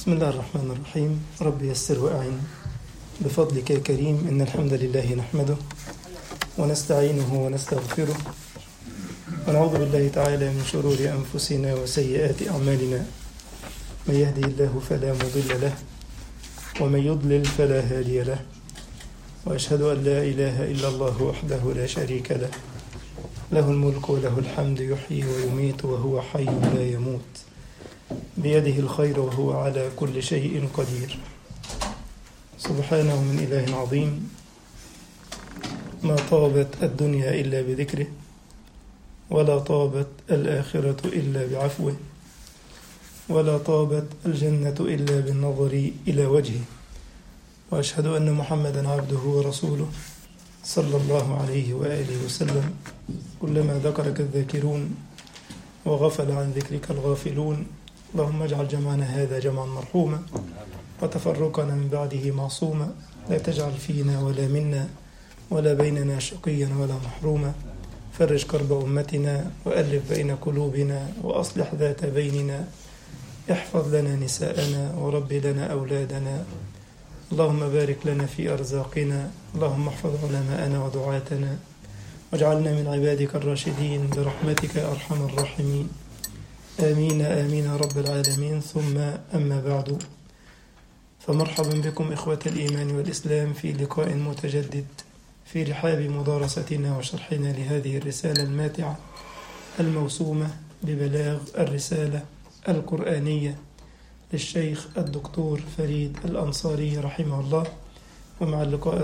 بسم الله الرحمن الرحيم. رب يسر وأعن بفضلك يا كريم. إن الحمد لله نحمده ونستعينه ونستغفره ونعوذ بالله تعالى من شرور أنفسنا وسيئات أعمالنا. من يهدي الله فلا مضل له ومن يضلل فلا هادي له، وأشهد أن لا إله إلا الله وحده لا شريك له، له الملك وله الحمد، يحيي ويميت وهو حي لا يموت، بيده الخير وهو على كل شيء قدير. سبحانه من إله عظيم، ما طابت الدنيا إلا بذكره، ولا طابت الآخرة إلا بعفوه، ولا طابت الجنة إلا بالنظر إلى وجهه. وأشهد أن محمدا عبده ورسوله صلى الله عليه وآله وسلم. كلما ذكرك الذاكرون وغفل عن ذكرك الغافلون، اللهم اجعل جمعنا هذا جمعا مرحوما وتفرقنا من بعده معصوما، لا تجعل فينا ولا منا ولا بيننا شقيا ولا محروما. فرج كرب أمتنا وألف بين قلوبنا وأصلح ذات بيننا. احفظ لنا نساءنا ورب لنا أولادنا. اللهم بارك لنا في أرزاقنا. اللهم احفظ علماءنا ودعاتنا، واجعلنا من عبادك الراشدين برحمتك يا أرحم الراحمين. آمين آمين رب العالمين. ثم أما بعد، فمرحبا بكم إخوة الإيمان والإسلام في لقاء متجدد في رحاب مدارستنا وشرحنا لهذه الرسالة الماتعة الموسومة ببلاغ الرسالة القرآنية للشيخ الدكتور فريد الأنصاري رحمه الله. ومع اللقاء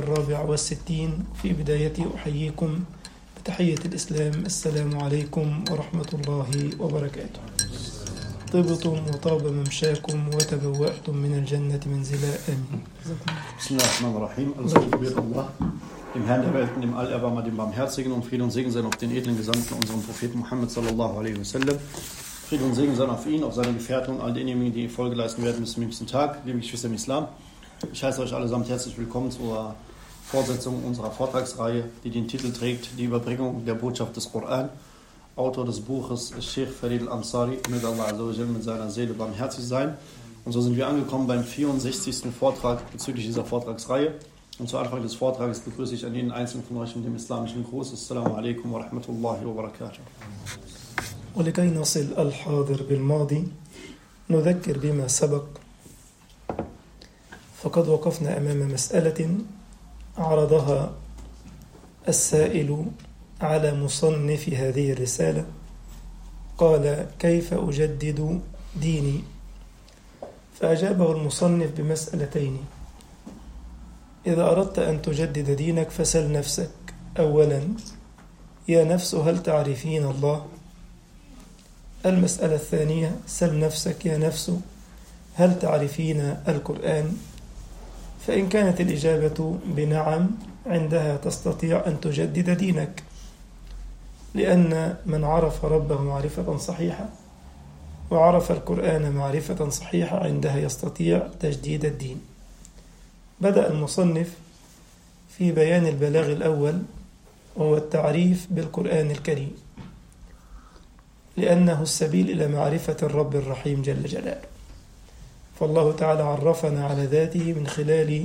64 في بداية أحييكم بتحية الإسلام. السلام عليكم ورحمة الله وبركاته. طبتم وطاب ممشاكم وتبوأتم من الجنة منزلا. آمين. Bismillahirrahmanirrahim. Alles Gute wird Allah, dem Herrn der Welten, dem Allerbarmer, dem Barmherzigen, und Friede und Segen sein auf den edlen Gesandten, unseren Propheten Muhammad sallallahu alaihi wasallam. Friede und Segen sein auf ihn, auf seine Gefährten und all denjenigen, die Folge leisten werden bis zum jüngsten Tag. Liebe Geschwister im Islam, ich heiße euch allesamt herzlich willkommen zur Fortsetzung unserer Vortragsreihe, die den Titel trägt: Die Überbringung der Botschaft des Koran. Autor des Buches ist Sheikh Farid al-Ansari, möge Allah azza wa jalla mit seiner Seele barmherzig sein. Und so sind wir angekommen beim 64. Vortrag bezüglich dieser Vortragsreihe. Und zu Anfang des Vortrages begrüße ich an jeden Einzelnen von euch mit dem islamischen Gruß. Assalamu alaikum wa rahmatullahi wa barakatuh. ولكي نصل الحاضر بالماضي نذكر بما سبق. فقد وقفنا أمام مسألة عرضها السائل على مصنف هذه الرسالة. قال: كيف أجدد ديني؟ فأجابه المصنف بمسألتين. إذا أردت أن تجدد دينك فسل نفسك أولا: يا نفس هل تعرفين الله؟ المسألة الثانية: سل نفسك يا نفس هل تعرفين القرآن؟ فإن كانت الإجابة بنعم، عندها تستطيع أن تجدد دينك، لأن من عرف ربه معرفة صحيحة وعرف القرآن معرفة صحيحة عندها يستطيع تجديد الدين. بدأ المصنف في بيان البلاغ الأول، وهو التعريف بالقرآن الكريم، لأنه السبيل إلى معرفة الرب الرحيم جل جلاله. فالله تعالى عرفنا على ذاته من خلال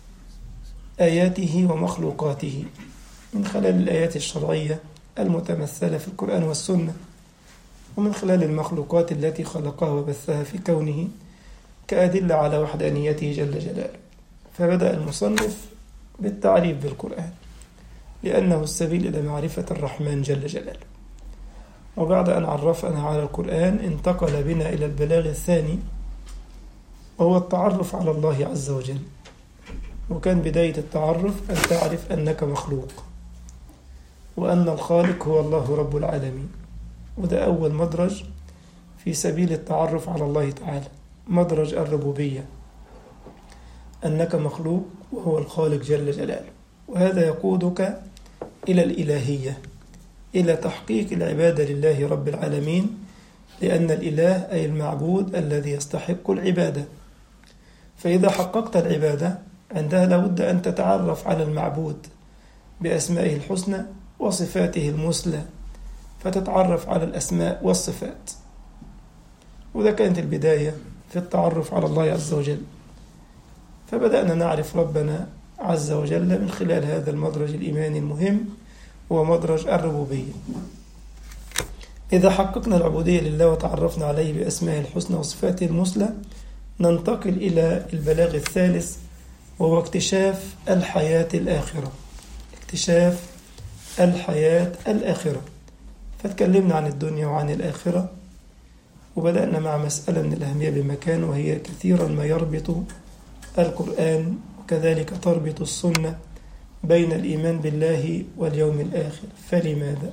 آياته ومخلوقاته، من خلال الآيات الشرعية المتمثلة في القرآن والسنة، ومن خلال المخلوقات التي خلقها وبثها في كونه كأدلة على وحدانيته جل جلاله. فبدأ المصنف بالتعريف بالقرآن لأنه السبيل إلى معرفة الرحمن جل جلاله. وبعد أن عرفنا على القرآن انتقل بنا إلى البلاغ الثاني، وهو التعرف على الله عز وجل. وكان بداية التعرف أن تعرف أنك مخلوق، وأن الخالق هو الله رب العالمين. وده أول مدرج في سبيل التعرف على الله تعالى، مدرج الربوبية، أنك مخلوق وهو الخالق جل جلاله. وهذا يقودك إلى الإلهية، إلى تحقيق العبادة لله رب العالمين، لأن الإله أي المعبود الذي يستحق العبادة. فإذا حققت العبادة عندها لابد أن تتعرف على المعبود بأسمائه الحسنى وصفاته المثلى، فتتعرف على الأسماء والصفات. وده كانت البداية في التعرف على الله عز وجل. فبدأنا نعرف ربنا عز وجل من خلال هذا المدرج الإيماني المهم، هو مدرج الربوبية. إذا حققنا العبودية لله وتعرفنا عليه بأسمائه الحسنى وصفاته المثلى، ننتقل إلى البلاغ الثالث، وهو اكتشاف الحياة الآخرة. اكتشاف الحياة الآخرة. فتكلمنا عن الدنيا وعن الآخرة، وبدأنا مع مسألة من الأهمية بمكان، وهي كثيرا ما يربط القرآن وكذلك تربط السنة بين الإيمان بالله واليوم الآخر. فلماذا؟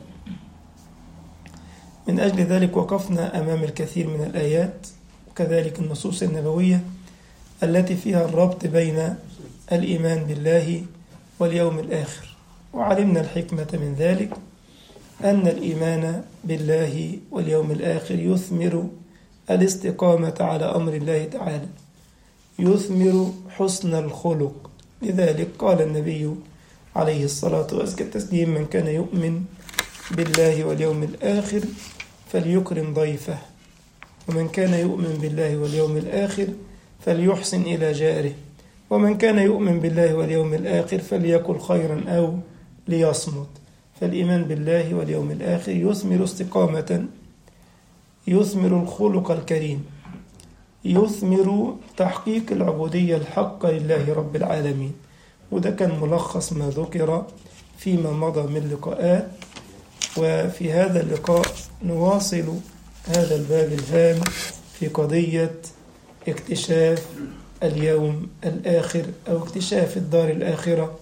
من أجل ذلك وقفنا أمام الكثير من الآيات وكذلك النصوص النبوية التي فيها الربط بين الإيمان بالله واليوم الآخر، وعلمنا الحكمة من ذلك أن الإيمان بالله واليوم الآخر يثمر الاستقامة على أمر الله تعالى، يثمر حسن الخلق. لذلك قال النبي عليه الصلاة والسلام: من كان يؤمن بالله واليوم الآخر فليكرم ضيفه، ومن كان يؤمن بالله واليوم الآخر فليحسن إلى جاره، ومن كان يؤمن بالله واليوم الآخر فليقل خيرا أو ليصمت. فالإيمان بالله واليوم الآخر يثمر استقامة، يثمر الخلق الكريم، يثمر تحقيق العبودية الحقة لله رب العالمين. وده كان ملخص ما ذكر فيما مضى من لقاءات، وفي هذا اللقاء نواصل هذا الباب الهام في قضية اكتشاف اليوم الآخر أو اكتشاف الدار الآخرة،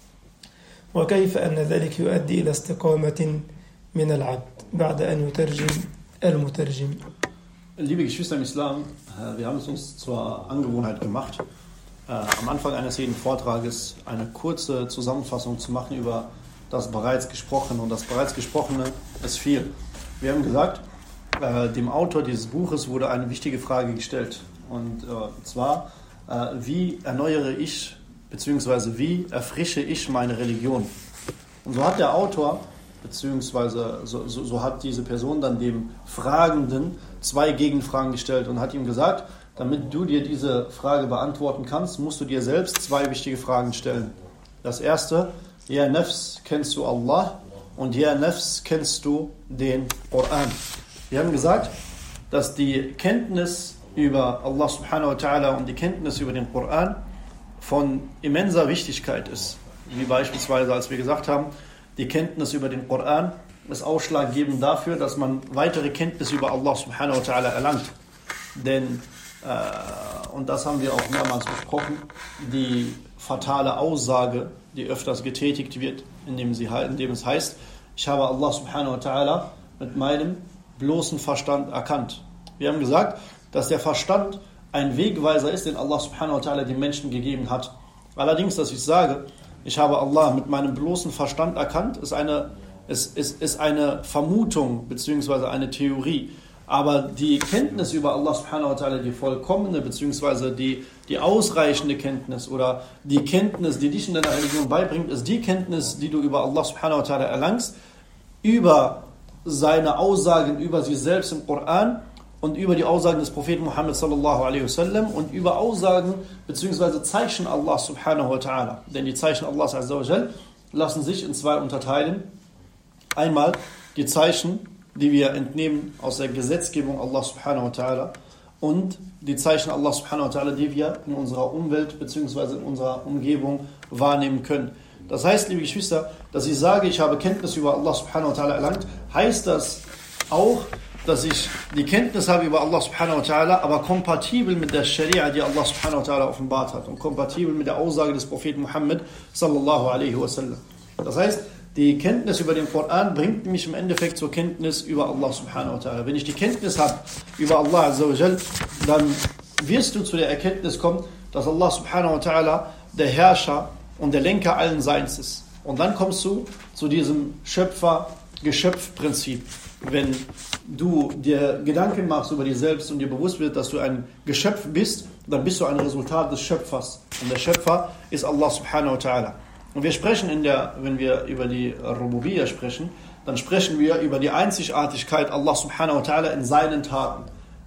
وكيف أن ذلك يؤدي إلى استقامة من العبد بعد أن يترجم المترجم. Liebe Geschwister im Islam, wir haben es uns zur Angewohnheit gemacht, am Anfang eines jeden Vortrages eine kurze Zusammenfassung zu machen über das bereits Gesprochene. Und das bereits Gesprochene ist viel. Wir haben gesagt, dem Autor dieses Buches wurde eine wichtige Frage gestellt. Und zwar, wie erneuere ich bzw. wie erfrische ich meine Religion? Und so hat der Autor beziehungsweise so hat diese Person dann dem Fragenden 2 Gegenfragen gestellt und hat ihm gesagt, damit du dir diese Frage beantworten kannst, musst du dir selbst 2 wichtige Fragen stellen. Das erste: Ja Nafs, kennst du Allah? Und Ja Nafs, kennst du den Koran? Wir haben gesagt, dass die Kenntnis über Allah subhanahu wa ta'ala und die Kenntnis über den Koran von immenser Wichtigkeit ist. Wie beispielsweise, als wir gesagt haben, die Kenntnis über den Koran ist ausschlaggebend dafür, dass man weitere Kenntnis über Allah subhanahu wa ta'ala erlangt. Denn, und das haben wir auch mehrmals besprochen, die fatale Aussage, die öfters getätigt wird, indem es heißt, ich habe Allah subhanahu wa ta'ala mit meinem bloßen Verstand erkannt. Wir haben gesagt, dass der Verstand ein Wegweiser ist, den Allah subhanahu wa ta'ala den Menschen gegeben hat. Allerdings, dass ich sage, ich habe Allah mit meinem bloßen Verstand erkannt, ist eine Vermutung bzw. eine Theorie. Aber die Kenntnis über Allah subhanahu wa ta'ala, die vollkommene bzw. die ausreichende Kenntnis oder die Kenntnis, die dich in deiner Religion beibringt, ist die Kenntnis, die du über Allah subhanahu wa ta'ala erlangst, über seine Aussagen über sich selbst im Koran und über die Aussagen des Propheten Muhammad sallallahu alaihi wasallam und über Aussagen bzw. Zeichen Allah subhanahu wa ta'ala. Denn die Zeichen Allahs azza wa jal lassen sich in 2 unterteilen. Einmal die Zeichen, die wir entnehmen aus der Gesetzgebung Allah subhanahu wa ta'ala, und die Zeichen Allah subhanahu wa ta'ala, die wir in unserer Umwelt bzw. in unserer Umgebung wahrnehmen können. Das heißt, liebe Geschwister, dass ich sage, ich habe Kenntnis über Allah subhanahu wa ta'ala erlangt, heißt das auch, dass ich die Kenntnis habe über Allah subhanahu wa ta'ala, aber kompatibel mit der Scharia, die Allah subhanahu wa ta'ala offenbart hat und kompatibel mit der Aussage des Propheten Muhammad sallallahu alaihi wasallam. Das heißt, die Kenntnis über den Koran bringt mich im Endeffekt zur Kenntnis über Allah subhanahu wa ta'ala. Wenn ich die Kenntnis habe über Allah azza wa jal, dann wirst du zu der Erkenntnis kommen, dass Allah subhanahu wa ta'ala der Herrscher und der Lenker allen Seins ist. Und dann kommst du zu diesem Schöpfer-Geschöpf-Prinzip. Wenn du dir Gedanken machst über dich selbst und dir bewusst wird, dass du ein Geschöpf bist, dann bist du ein Resultat des Schöpfers. Und der Schöpfer ist Allah subhanahu wa ta'ala. Und wir sprechen wenn wir über die Rububiyya sprechen, dann sprechen wir über die Einzigartigkeit Allah subhanahu wa ta'ala in seinen Taten.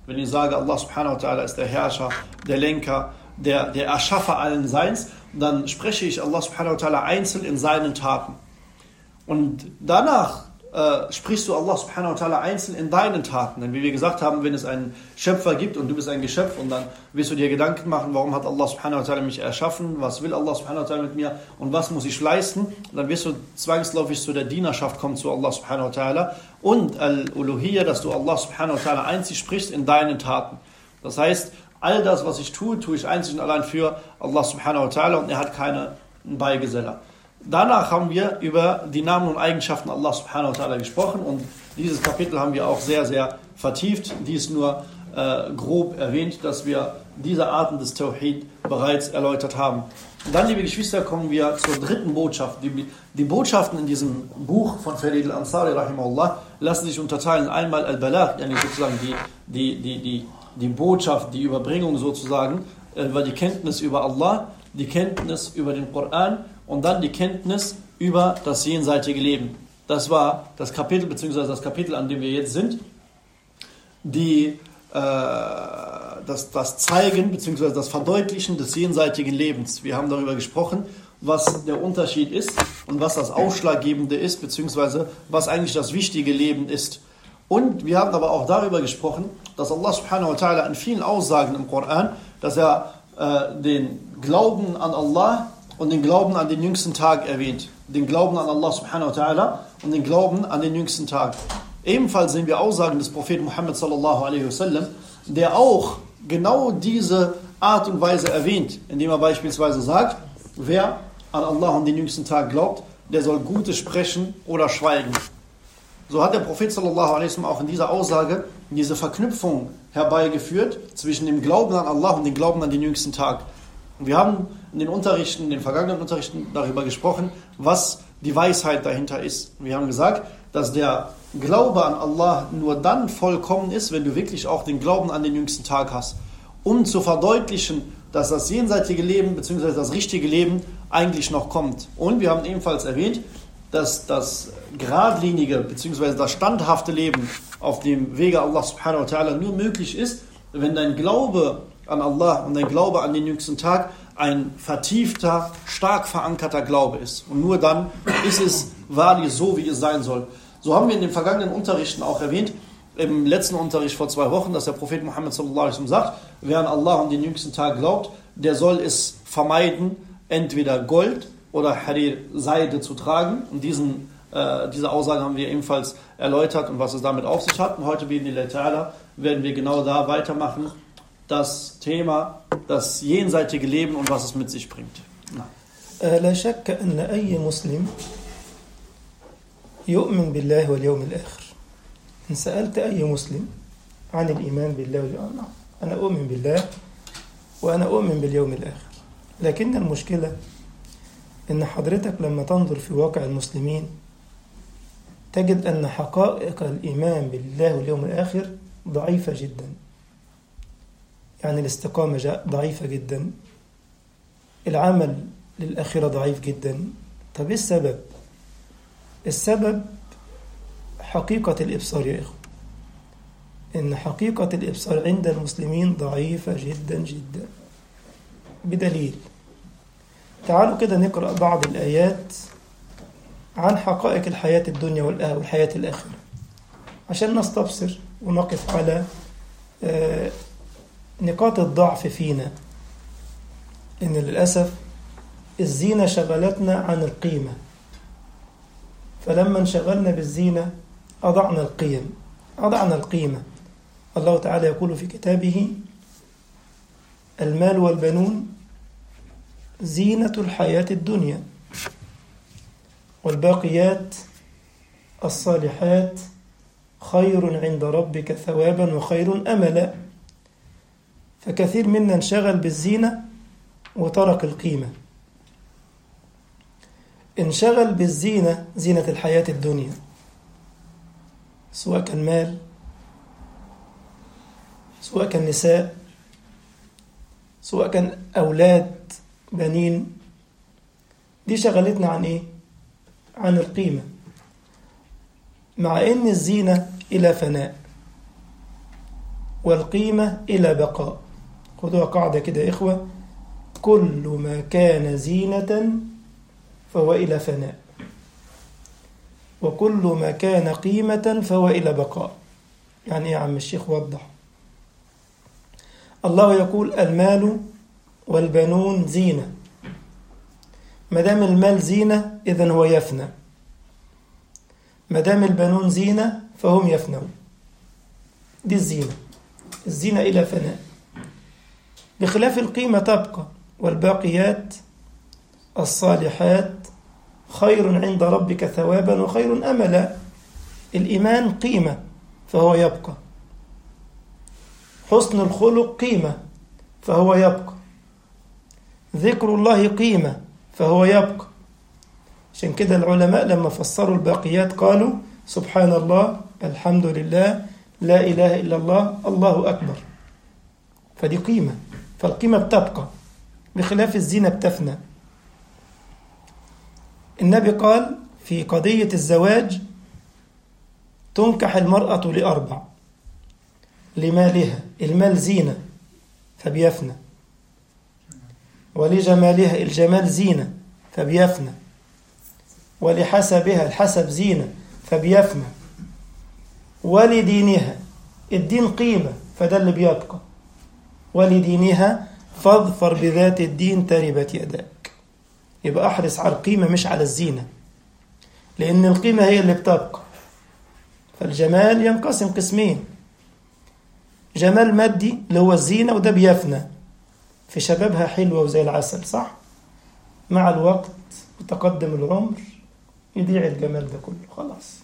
wenn ich sage, Allah subhanahu wa ta'ala ist der Herrscher, der Lenker, der Erschaffer allen Seins, dann spreche ich Allah subhanahu wa ta'ala einzeln in seinen Taten. Und danach sprichst du Allah subhanahu wa ta'ala einzeln in deinen Taten. Denn wie wir gesagt haben, wenn es einen Schöpfer gibt und du bist ein Geschöpf und dann wirst du dir Gedanken machen, warum hat Allah subhanahu wa ta'ala mich erschaffen, was will Allah subhanahu wa ta'ala mit mir und was muss ich leisten, und dann wirst du zwangsläufig zu der Dienerschaft kommen zu Allah subhanahu wa ta'ala und Al-Uluhiyya, dass du Allah subhanahu wa ta'ala einzig sprichst in deinen Taten. Das heißt, all das, was ich tue ich einzig und allein für Allah subhanahu wa ta'ala und er hat keinen Beigeseller. Danach haben wir über die Namen und Eigenschaften Allah subhanahu wa ta'ala gesprochen und dieses Kapitel haben wir auch sehr, sehr vertieft. Dies nur grob erwähnt, dass wir diese Arten des Tawhid bereits erläutert haben. Und dann, liebe Geschwister, kommen wir zur dritten Botschaft. Die Botschaften in diesem Buch von Farid al-Ansari rahimahullah lassen sich unterteilen. Einmal al-Balagh, yani sozusagen die Botschaft, die Überbringung sozusagen, über die Kenntnis über Allah, die Kenntnis über den Koran und dann die Kenntnis über das jenseitige Leben. Das war das Kapitel, beziehungsweise das Kapitel, an dem wir jetzt sind, das Zeigen, beziehungsweise das Verdeutlichen des jenseitigen Lebens. Wir haben darüber gesprochen, was der Unterschied ist und was das Ausschlaggebende ist, beziehungsweise was eigentlich das wichtige Leben ist. Und wir haben aber auch darüber gesprochen, dass Allah subhanahu wa ta'ala in vielen Aussagen im Koran, dass er den Glauben an Allah und den Glauben an den jüngsten Tag erwähnt. Den Glauben an Allah subhanahu wa ta'ala und den Glauben an den jüngsten Tag. Ebenfalls sehen wir Aussagen des Propheten Muhammad sallallahu alaihi wasallam, der auch genau diese Art und Weise erwähnt, indem er beispielsweise sagt, wer an Allah und den jüngsten Tag glaubt, der soll Gutes sprechen oder schweigen. So hat der Prophet sallallahu alaihi wasallam auch in dieser Aussage diese Verknüpfung herbeigeführt zwischen dem Glauben an Allah und dem Glauben an den jüngsten Tag. Und wir haben in den vergangenen Unterrichten darüber gesprochen, was die Weisheit dahinter ist. Wir haben gesagt, dass der Glaube an Allah nur dann vollkommen ist, wenn du wirklich auch den Glauben an den jüngsten Tag hast. Um zu verdeutlichen, dass das jenseitige Leben bzw. das richtige Leben eigentlich noch kommt. Und wir haben ebenfalls erwähnt, dass das geradlinige bzw. das standhafte Leben auf dem Wege Allah subhanahu wa ta'ala nur möglich ist, wenn dein Glaube an Allah und dein Glaube an den jüngsten Tag ein vertiefter, stark verankerter Glaube ist. Und nur dann ist es wahrlich so, wie es sein soll. So haben wir in den vergangenen Unterrichten auch erwähnt, im letzten Unterricht vor 2 Wochen, dass der Prophet Muhammad sallallahu alaihi wasallam sagt, wer an Allah und den jüngsten Tag glaubt, der soll es vermeiden, entweder Gold oder Harir, Seide zu tragen. Und diese Aussage haben wir ebenfalls erläutert und was es damit auf sich hat. Und heute werden wir genau da weitermachen, das Thema, das jenseitige Leben und was es mit sich bringt. لا شك أن أي مسلم يؤمن بالله واليوم الآخر. إن سألت أي مسلم عن الإيمان بالله واليوم الآخر أنا أؤمن بالله وأنا أؤمن باليوم الآخر. لكن المشكلة إن حضرتك لما تنظر في واقع المسلمين تجد أن حقائق الإيمان بالله واليوم الآخر ضعيفة جدا. يعني الاستقامة ضعيفة جدا، العمل للآخرة ضعيف جدا. طب إيه السبب؟ السبب حقيقة الإبصار يا إخوة. إن حقيقة الإبصار عند المسلمين ضعيفة جدا جدا. بدليل، تعالوا كده نقرأ بعض الآيات عن حقائق الحياة الدنيا والحياة الآخرة عشان نستبصر ونقف على نقاط الضعف فينا. إن للأسف الزينة شغلتنا عن القيمة، فلما انشغلنا بالزينة أضعنا القيمة. الله تعالى يقول في كتابه: المال والبنون زينة الحياة الدنيا والباقيات الصالحات خير عند ربك ثوابا وخير أملا. فكثير منا انشغل بالزينة وترك القيمة. انشغل بالزينة، زينة الحياة الدنيا، سواء كان مال، سواء كان نساء، سواء كان أولاد بنين. دي شغلتنا عن إيه؟ عن القيمة، مع إن الزينة إلى فناء. والقيمة إلى بقاء. خذوها قاعدة كده يا إخوة: كل ما كان زينة فهو إلى فناء، وكل ما كان قيمة فهو إلى بقاء. يعني إيه يا عم الشيخ؟ وضح. الله يقول: المال والبنون زينة. ما دام المال زينة إذن هو يفنى، ما دام البنون زينة فهم يفنون. دي الزينة، الزينة إلى فناء، بخلاف القيمة تبقى. والباقيات الصالحات خير عند ربك ثوابا وخير أملا. الإيمان قيمة فهو يبقى، حسن الخلق قيمة فهو يبقى، ذكر الله قيمة فهو يبقى. عشان كده العلماء لما فسروا الباقيات قالوا: سبحان الله، الحمد لله، لا إله إلا الله، الله أكبر. فدي قيمة، فالقيمة بتبقى بخلاف الزينة بتفنى. النبي قال في قضية الزواج: تنكح المرأة ل4: لمالها، المال زينة فبيفنى، ولجمالها، الجمال زينة فبيفنى، ولحسبها، الحسب زينة فبيفنى، ولدينها، الدين قيمة فده اللي بيبقى، ولدينها فاظفر بذات الدين تربت يداك. يبقى احرص على القيمة مش على الزينة، لأن القيمة هي اللي بتبقى. فالجمال ينقسم قسمين: جمال مادي اللي هو الزينة، وده بيفنى، في شبابها حلوة وزي العسل، صح؟ مع الوقت وتقدم العمر يضيع الجمال ده كله، خلاص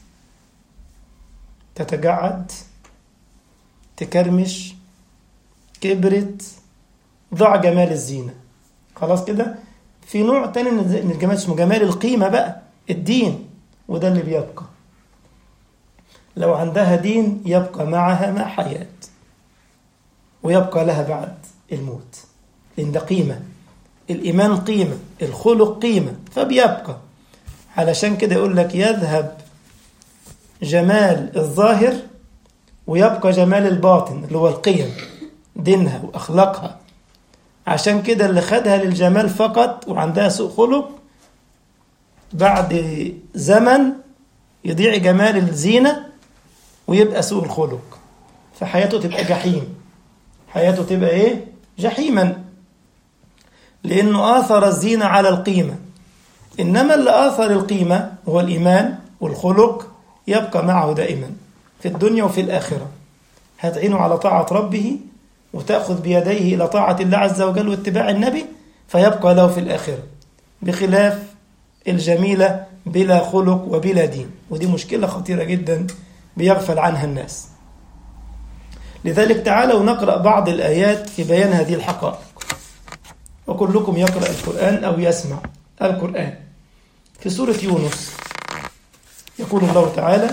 تتجعد، تكرمش، كبرت، ضاع جمال الزينة، خلاص كده. في نوع تاني من الجمال اسمه جمال القيمة بقى، الدين، وده اللي بيبقى. لو عندها دين يبقى معها مع حياة، ويبقى لها بعد الموت، لأن ده قيمة. الإيمان قيمة، الخلق قيمة، فبيبقى. علشان كده يقول لك: يذهب جمال الظاهر ويبقى جمال الباطن اللي هو القيم، دينها وأخلاقها. عشان كده اللي خدها للجمال فقط وعندها سوء خلق، بعد زمن يضيع جمال الزينة ويبقى سوء الخلق، فحياته تبقى جحيم، حياته تبقى إيه؟ جحيما، لأنه آثر الزينة على القيمة. إنما اللي آثر القيمة هو الإيمان والخلق يبقى معه دائما في الدنيا وفي الآخرة. هتعينه على طاعة ربه وتأخذ بيديه إلى طاعة الله عز وجل واتباع النبي، فيبقى له في الآخرة، بخلاف الجميلة بلا خلق وبلا دين. ودي مشكلة خطيرة جدا بيغفل عنها الناس. لذلك تعالوا نقرأ بعض الآيات في بيان هذه الحقائق، وكلكم يقرأ القرآن أو يسمع القرآن. في سورة يونس يقول الله تعالى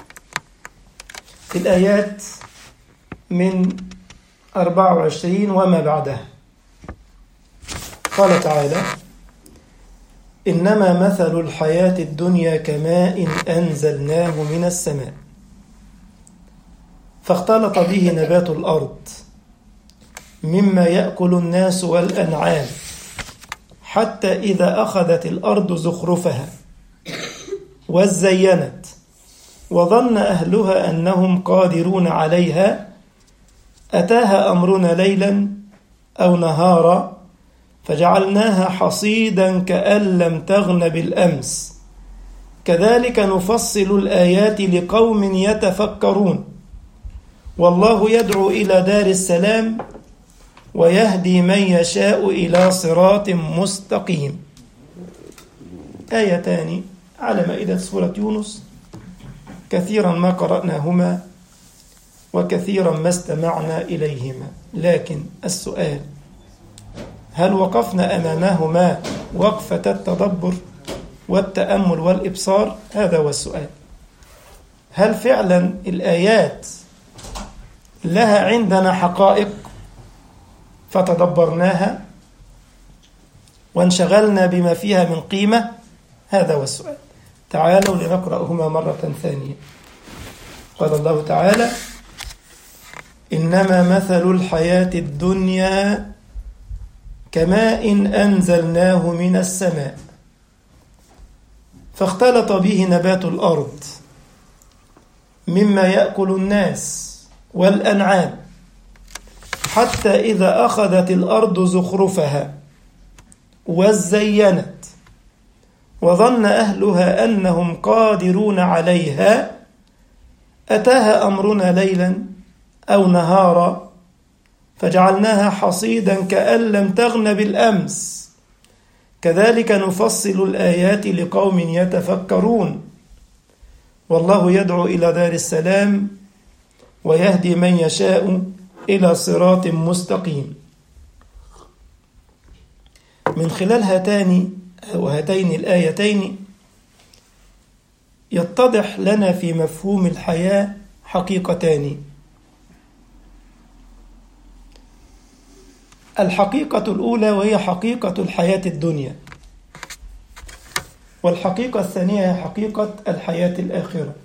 في الآيات من 24 وما بعدها، قال تعالى: إنما مثل الحياة الدنيا كماء أنزلناه من السماء فاختلط به نبات الأرض مما يأكل الناس والأنعام حتى إذا أخذت الأرض زخرفها وزينت وظن أهلها أنهم قادرون عليها أتاها أمرنا ليلا أو نهارا فجعلناها حصيدا كأن لم تغن بالأمس كذلك نفصل الآيات لقوم يتفكرون والله يدعو إلى دار السلام ويهدي من يشاء إلى صراط مستقيم. آيتان على مائدة سورة يونس كثيرا ما قرأناهما وكثيرا ما استمعنا إليهما، لكن السؤال: هل وقفنا أمامهما وقفة التدبر والتأمل والإبصار؟ هذا هو السؤال. هل فعلا الآيات لها عندنا حقائق فتدبرناها وانشغلنا بما فيها من قيمة؟ هذا هو السؤال. تعالوا لنقرأهما مرة ثانية. قال الله تعالى: إنما مثل الحياة الدنيا كماء أنزلناه من السماء فاختلط به نبات الأرض مما يأكل الناس والأنعام حتى إذا أخذت الأرض زخرفها وزينت وظن أهلها أنهم قادرون عليها أتاها أمرنا ليلا أو نهارا فجعلناها حصيدا كأن لم تغن بالأمس كذلك نفصل الآيات لقوم يتفكرون والله يدعو إلى دار السلام ويهدي من يشاء إلى صراط مستقيم. من خلال هاتين الآيتين يتضح لنا في مفهوم الحياة حقيقتان. الحقيقة الأولى وهي حقيقة الحياة الدنيا، والحقيقة الثانية هي حقيقة الحياة الآخرة.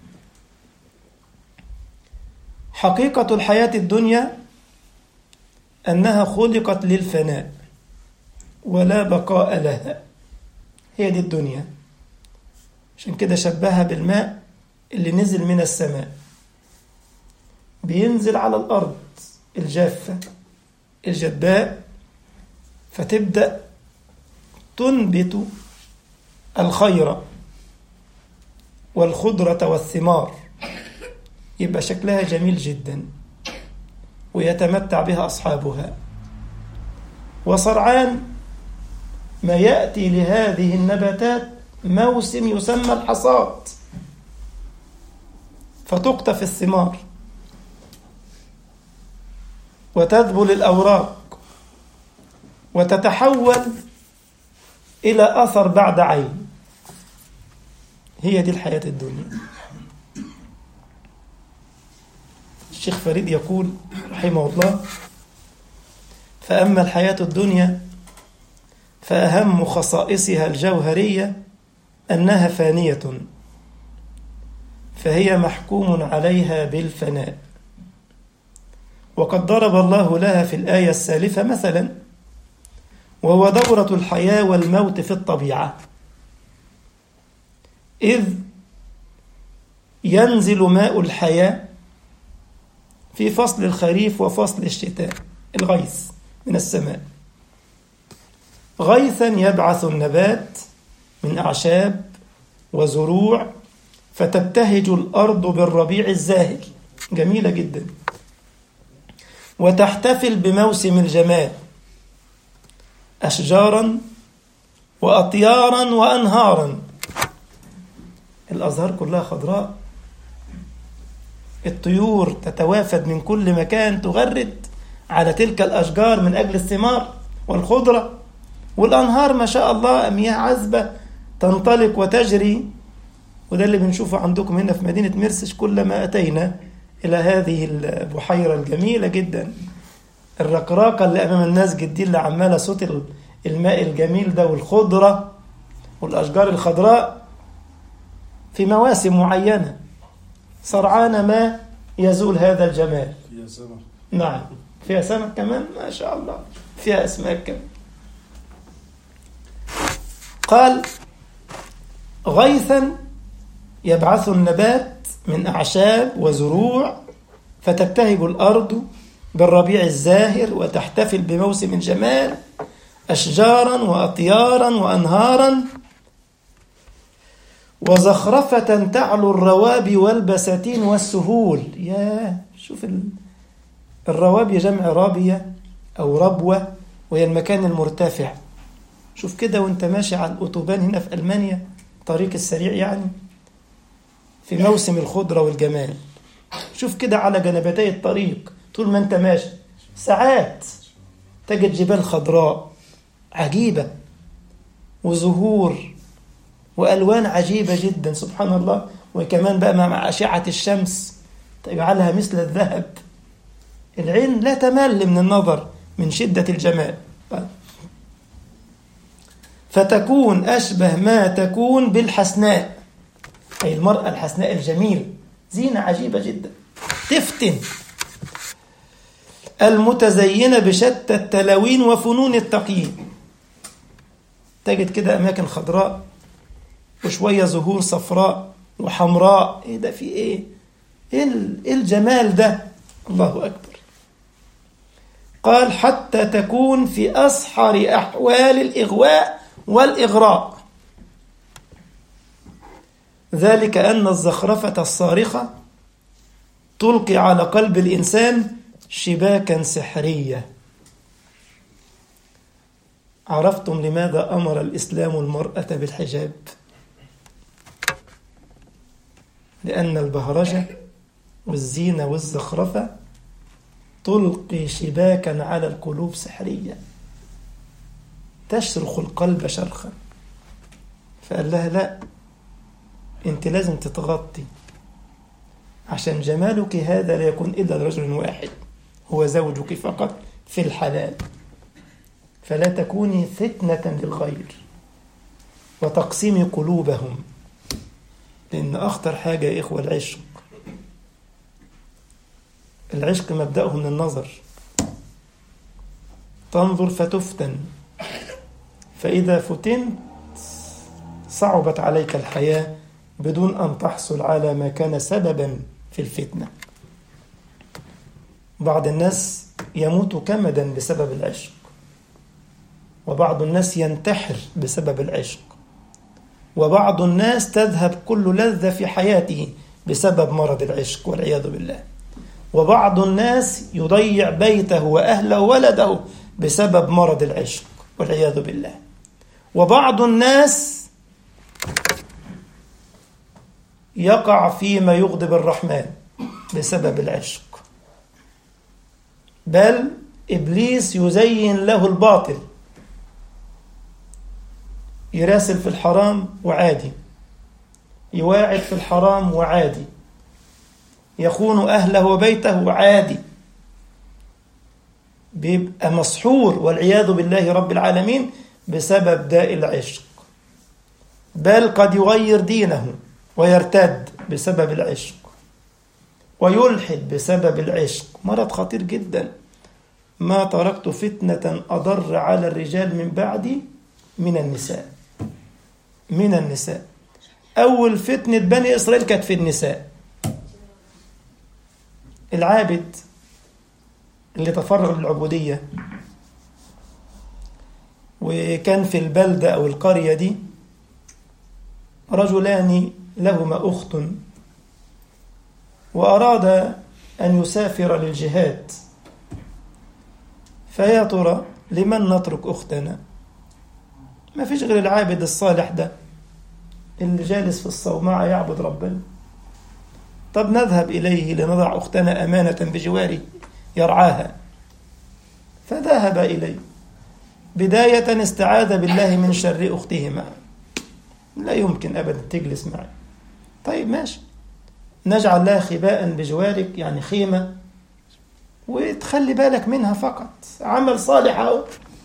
حقيقة الحياة الدنيا أنها خلقت للفناء ولا بقاء لها، هي دي الدنيا. عشان كده شبهها بالماء اللي نزل من السماء، بينزل على الأرض الجافة الجداء فتبدأ تنبت الخير والخضرة والثمار، يبقى شكلها جميل جدا ويتمتع بها أصحابها. وسرعان ما يأتي لهذه النباتات موسم يسمى الحصاد فتقطف الثمار وتذبل الأوراق وتتحول إلى أثر بعد عين. هي دي الحياة الدنيا. الشيخ فريد يقول رحمه الله: فأما الحياة الدنيا فأهم خصائصها الجوهرية أنها فانية، فهي محكوم عليها بالفناء. وقد ضرب الله لها في الآية السالفة مثلا، وهو دورة الحياة والموت في الطبيعة، إذ ينزل ماء الحياة في فصل الخريف وفصل الشتاء، الغيث من السماء، غيثا يبعث النبات من أعشاب وزروع فتبتهج الأرض بالربيع الزاهر، جميلة جدا، وتحتفل بموسم الجمال، أشجارا وأطيارا وأنهارا، الأزهار كلها خضراء، الطيور تتوافد من كل مكان تغرد على تلك الأشجار من أجل الثمار والخضرة، والأنهار ما شاء الله مياه عذبة تنطلق وتجري. وده اللي بنشوفه عندكم هنا في مدينة مرسش، كلما أتينا إلى هذه البحيرة الجميلة جدا الرقراقة اللي أمام المسجد دي، اللي عمالة صوت الماء الجميل ده والخضرة والأشجار الخضراء، في مواسم معينة سرعان ما يزول هذا الجمال. فيها سمك. نعم فيها سمك كمان ما شاء الله، فيها أسماك كمان. قال: غيثا يبعث النبات من أعشاب وزروع فتبتهج الأرض بالربيع الزاهر وتحتفل بموسم الجمال، أشجارا وأطيارا وأنهارا وزخرفة تعلو الروابي والبساتين والسهول. يا شوف الروابي جمع رابية أو ربوة، وهي المكان المرتفع. شوف كده وانت ماشي على الأوتوبان هنا في ألمانيا، طريق السريع يعني، في موسم الخضرة والجمال، شوف كده على جنبتي الطريق طول ما انت ماشي ساعات تجد جبال خضراء عجيبة وزهور وألوان عجيبة جدا سبحان الله. وكمان بقى مع أشعة الشمس تجعلها مثل الذهب، العين لا تمل من النظر من شدة الجمال. فتكون أشبه ما تكون بالحسناء، أي المرأة الحسناء الجميلة، زينة عجيبة جدا تفتن. المتزينة بشتى التلوين وفنون التقييم. تجد كده أماكن خضراء وشوية زهور صفراء وحمراء، إيه ده؟ في إيه؟ إيه الجمال ده؟ الله أكبر. قال حتى تكون في أسحر أحوال الإغواء والإغراء، ذلك أن الزخرفة الصارخة تلقي على قلب الإنسان شباكا سحرية. عرفتم لماذا أمر الإسلام المرأة بالحجاب؟ لأن البهرجة والزينة والزخرفة تلقي شباكا على القلوب سحرية تشرخ القلب شرخا. فقال لها لا، انت لازم تتغطي، عشان جمالك هذا لا يكون إلا لرجل واحد هو زوجك فقط في الحلال، فلا تكوني فتنة للغير وتقسيم قلوبهم. لأن أخطر حاجة يا إخوة العشق. العشق مبدأه من النظر، تنظر فتفتن، فإذا فتنت صعبت عليك الحياة بدون أن تحصل على ما كان سببا في الفتنة. بعض الناس يموت كمدا بسبب العشق، وبعض الناس ينتحر بسبب العشق، وبعض الناس تذهب كل لذة في حياته بسبب مرض العشق والعياذ بالله، وبعض الناس يضيع بيته وأهله وولده بسبب مرض العشق والعياذ بالله، وبعض الناس يقع فيما يغضب الرحمن بسبب العشق، بل إبليس يزين له الباطل، يراسل في الحرام وعادي، يواعد في الحرام وعادي، يخون أهله وبيته وعادي، بيبقى مسحور والعياذ بالله رب العالمين بسبب داء العشق، بل قد يغير دينه ويرتد بسبب العشق، ويلحد بسبب العشق. مرض خطير جدا. ما تركت فتنة أضر على الرجال من بعدي من النساء. أول فتنة بني إسرائيل كانت في النساء. العابد اللي تفرغ للعبودية وكان في البلدة أو القرية دي رجلان لهما أخت، وأراد أن يسافر للجهاد، فيا ترى لمن نترك أختنا؟ ما فيش غير العابد الصالح ده اللي جالس في الصومعة يعبد ربنا. طب نذهب إليه لنضع أختنا أمانة بجواره يرعاها. فذهب إليه. بداية استعاذ بالله من شر أختهما، لا يمكن أبدا تجلس معي. طيب ماشي، نجعل لها خباء بجوارك، يعني خيمة، وتخلي بالك منها فقط، عمل صالح أهو.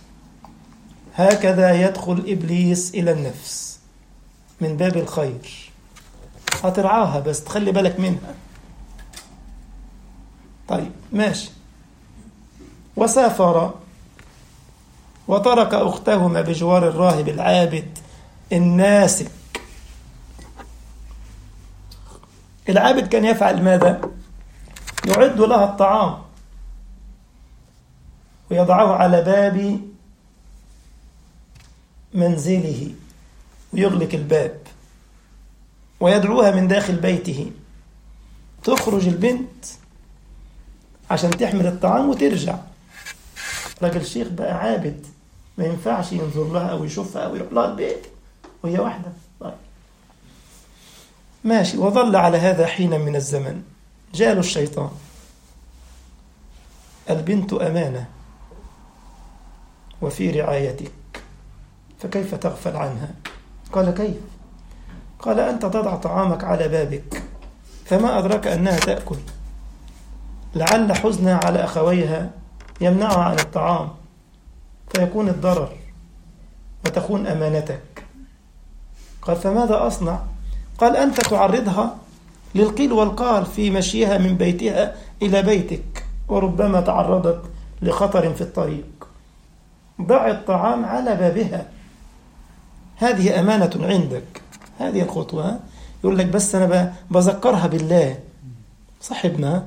هكذا يدخل إبليس إلى النفس من باب الخير، هترعاها بس تخلي بالك منها. طيب ماشي، وسافر وترك أختهما بجوار الراهب العابد الناسك. العابد كان يفعل ماذا؟ يعد لها الطعام ويضعه على باب منزله ويغلق الباب ويدعوها من داخل بيته. تخرج البنت عشان تحمل الطعام وترجع. راجل شيخ بقى عابد، ما ينفعش ينظر لها أو يشوفها أو يروح لها البيت وهي واحدة. طيب ماشي، وظل على هذا حين من الزمن. جاء له الشيطان، البنت أمانة وفي رعايتك، فكيف تغفل عنها؟ قال كيف؟ قال أنت تضع طعامك على بابك فما أدرك أنها تأكل، لعل حزنها على أخويها يمنعها عن الطعام فيكون الضرر وتخون أمانتك. قال فماذا أصنع؟ قال أنت تعرضها للقيل والقال في مشيها من بيتها إلى بيتك، وربما تعرضت لخطر في الطريق. ضع الطعام على بابها، هذه أمانة عندك. هذه الخطوة. يقول لك بس أنا بذكرها بالله، صاحبنا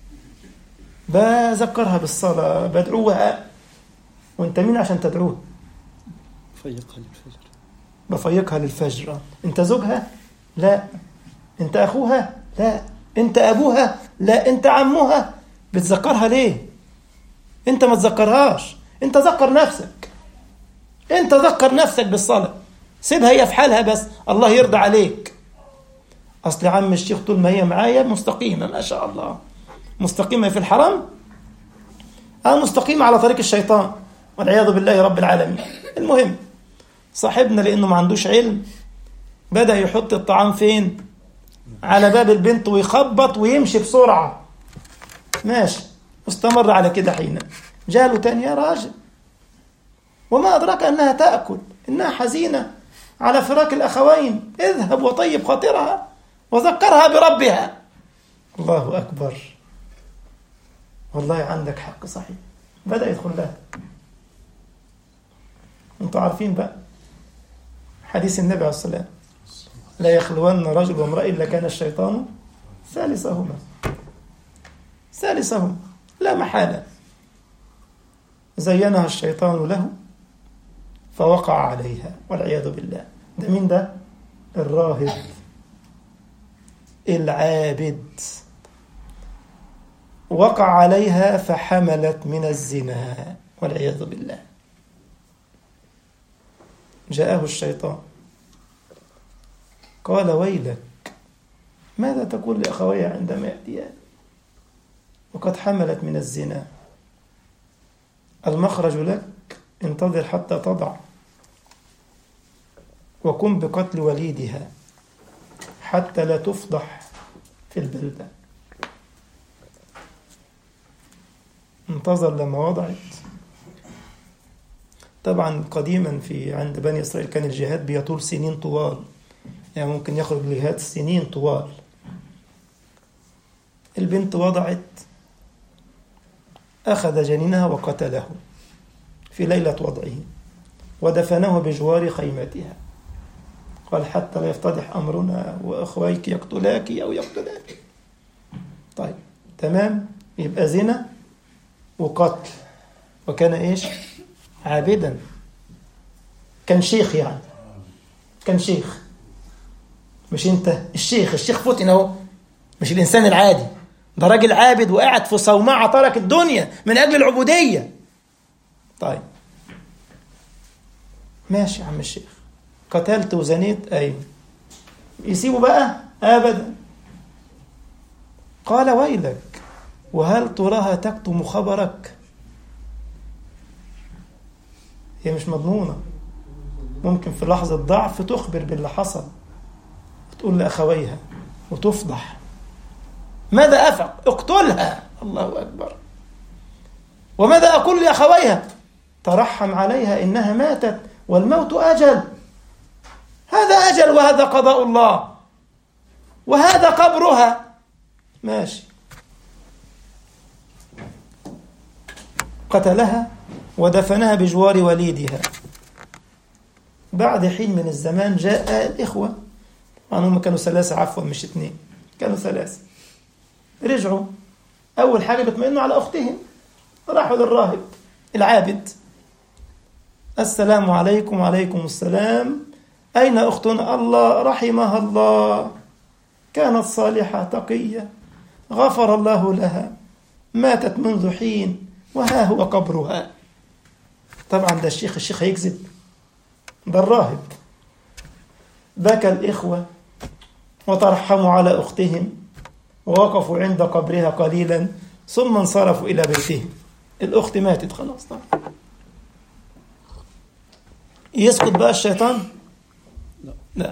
بذكرها بالصلاة، بدعوها. وانت مين عشان تدعوها؟ فيقها للفجر. بفيقها للفجر. انت زوجها؟ لا. انت أخوها؟ لا. انت أبوها؟ لا. انت عمها؟ بتذكرها ليه؟ انت ما تذكرهاش، انت ذكر نفسك. انت ذكر نفسك بالصلاة، سيبها هي في حالها بس، الله يرضى عليك. أصل عم الشيخ طول ما هي معايا مستقيمة ما شاء الله، مستقيمة في الحرام، مستقيمة على طريق الشيطان والعياذ بالله رب العالمين. المهم صاحبنا لأنه ما عندوش علم بدأ يحط الطعام فين؟ على باب البنت ويخبط ويمشي بسرعة. ماشي، استمر على كده. حين جاله تاني: يا راجل، وما أدراك أنها تأكل، إنها حزينة على فراق الأخوين، اذهب وطيب خاطرها وذكرها بربها. الله أكبر، والله عندك حق صحيح. بدأ يدخل لها. انتوا عارفين بقى حديث النبي عليه الصلاة والسلام: لا يخلون رجل وامرأة إلا كان الشيطان ثالثهما. لا محالة. زينها الشيطان له فوقع عليها والعياذ بالله. ده مين ده؟ الراهب العابد. وقع عليها فحملت من الزنا والعياذ بالله. جاءه الشيطان قال: ويلك، ماذا تقول لأخويها عندما يأتيان وقد حملت من الزنا؟ المخرج لك، انتظر حتى تضع، وقم بقتل وليدها حتى لا تفضح في البلدة. انتظر لما وضعت. طبعا قديما عند بني إسرائيل كان الجهاد بيطول سنين طوال، يعني ممكن يخرج الجهاد سنين طوال. البنت وضعت، أخذ جنينها وقتله في ليلة وضعه ودفنه بجوار خيمتها. قال: حتى لا يفتضح أمرنا وأخويك يقتلاك أو يقتلاك. طيب تمام، يبقى زنا وقتل. وكان إيش؟ عابدا. كان شيخ، يعني كان شيخ. مش انت الشيخ فتن اهو، مش الإنسان العادي ده، راجل عابد وقاعد في صومعة ترك الدنيا من أجل العبودية. طيب ماشي يا عم الشيخ، قتلت وزنيت، أيوه، يسيبه بقى؟ أبدا. قال: ويلك، وهل تراها تكتم خبرك؟ هي مش مضمونة، ممكن في لحظة ضعف تخبر باللي حصل وتقول لأخويها وتفضح. ماذا أفعل؟ اقتلها. الله أكبر. وماذا أقول لأخويها؟ ترحم عليها، إنها ماتت والموت أجل. هذا أجل وهذا قضاء الله وهذا قبرها. ماشي. قتلها ودفنها بجوار وليدها. بعد حين من الزمان جاء الإخوة، هم كانوا 3 عفوا مش 2، كانوا 3. رجعوا، أول حاجة بيطمئنوا على أختهم، راحوا للراهب العابد: السلام عليكم. وعليكم السلام. أين أختنا؟ الله رحمها الله، كانت صالحة تقية، غفر الله لها، ماتت منذ حين وها هو قبرها. طبعا ده الشيخ هيكذب؟ ده الراهب. بكى الإخوة وترحموا على أختهم ووقفوا عند قبرها قليلا ثم انصرفوا إلى بيتهم. الأخت ماتت خلاص. طبعا يسكت بقى الشيطان؟ لا.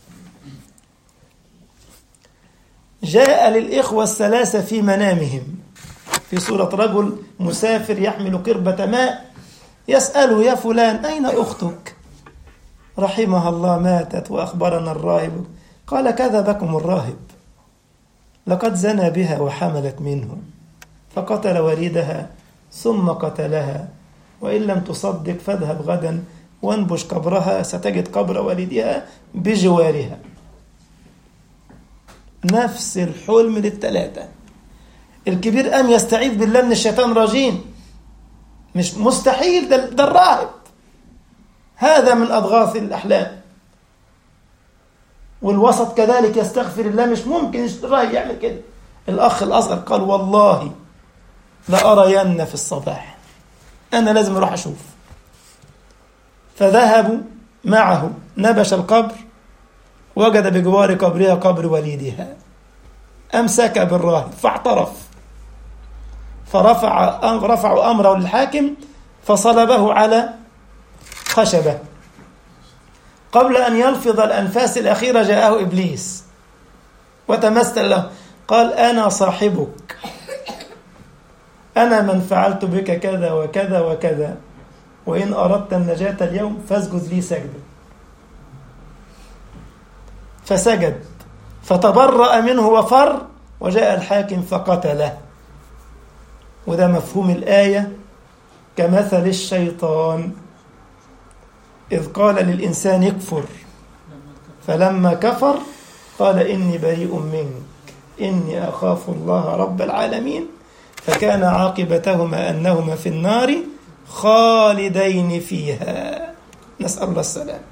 جاء للإخوة 3 في منامهم في صورة رجل مسافر يحمل قربة ماء، يسأله: يا فلان، أين أختك؟ رحمها الله، ماتت وأخبرنا الراهب. قال: كذبكم الراهب، لقد زنى بها وحملت منه. فقتل والدها ثم قتلها، وإن لم تصدق فاذهب غدا وانبش قبرها ستجد قبر والدها بجوارها. نفس الحلم للثلاثة. الكبير قام يستعيذ بالله من الشيطان الرجيم، مش مستحيل، ده الراهب، هذا من أضغاث الأحلام. والوسط كذلك يستغفر الله، مش ممكن الراهب يعمل كده. الأخ الأصغر قال والله لأرين في الصباح، أنا لازم أروح أشوف. فذهبوا معه، نبش القبر، وجد بجوار قبرها قبر والدها، أمسك بالراهب فاعترف، فرفعوا أمره للحاكم فصلبه على خشبة. قبل أن يلفظ الأنفاس الأخيرة جاءه إبليس وتمثل له، قال أنا صاحبك، أنا من فعلت بك كذا وكذا وكذا، وإن أردت النجاة اليوم فاسجد لي سجدا. فسجد فتبرأ منه وفر، وجاء الحاكم فقتله. وده مفهوم الآية كمثل الشيطان إذ قال للإنسان اكفر فلما كفر قال إني بريء منك إني أخاف الله رب العالمين، فكان عاقبتهما أنهما في النار خالدين فيها، نسأل الله السلام.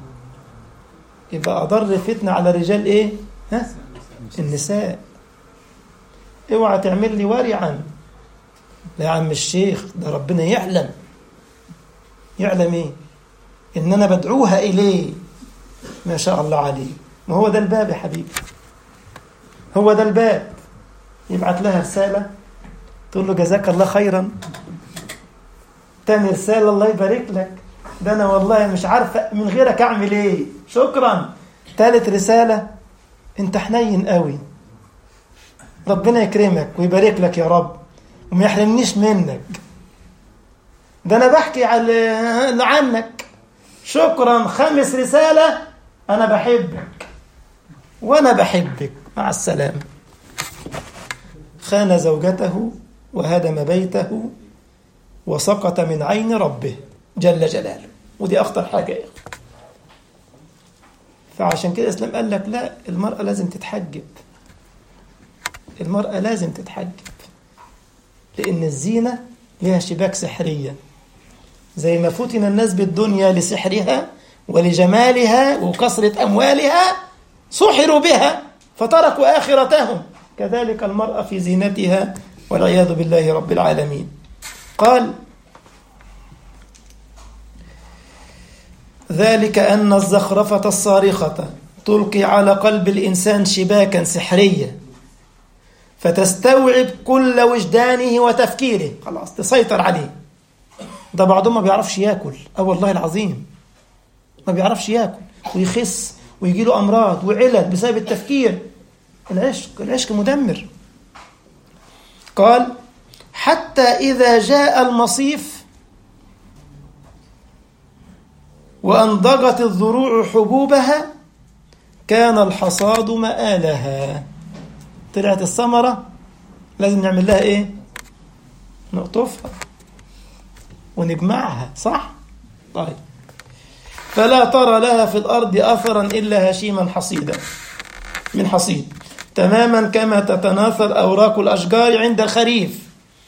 يبقى أضر فتنة على الرجال إيه؟ النساء. اوعى تعمل لي ورعا، لا يا عم الشيخ، ده ربنا يعلم إيه؟ إن أنا بدعوها إليه، ما شاء الله عليه. ما هو ده الباب يا حبيبي، هو ده الباب. يبعت لها رسالة تقول له جزاك الله خيرا، تاني رسالة الله يبارك لك، ده أنا والله مش عارفة من غيرك أعمل إيه، شكرا. ثالث رسالة أنت حنين قوي، ربنا يكرمك ويبارك لك يا رب وما يحرمنيش منك، ده أنا بحكي عنك، شكرا. خامس رسالة أنا بحبك وأنا بحبك، مع السلامة. خان زوجته وهدم بيته وسقط من عين ربه جل جلاله، ودي أخطر حاجة. فعشان كده الإسلام قال لك لا، المرأة لازم تتحجب، المرأة لازم تتحجب، لأن الزينة لها شباك سحرية، زي ما فتن الناس بالدنيا لسحرها ولجمالها وكثرة أموالها سحروا بها فتركوا آخرتهم، كذلك المرأة في زينتها والعياذ بالله رب العالمين. قال ذلك أن الزخرفة الصارخة تلقي على قلب الإنسان شباكا سحرية فتستوعب كل وجدانه وتفكيره، خلاص تسيطر عليه. ده بعضهم ما بيعرفش ياكل، والله العظيم ما بيعرفش ياكل ويخس ويجي له أمراض وعلل بسبب التفكير. العشق مدمر. قال حتى إذا جاء المصيف وأنضجت الزروع حبوبها كان الحصاد مآلها. طلعت الثمرة لازم نعمل لها إيه؟ نقطفها ونجمعها، صح؟ طيب. فلا ترى لها في الأرض أثرا إلا هشيما حصيدا من حصيد، تماما كما تتناثر أوراق الأشجار عند الخريف،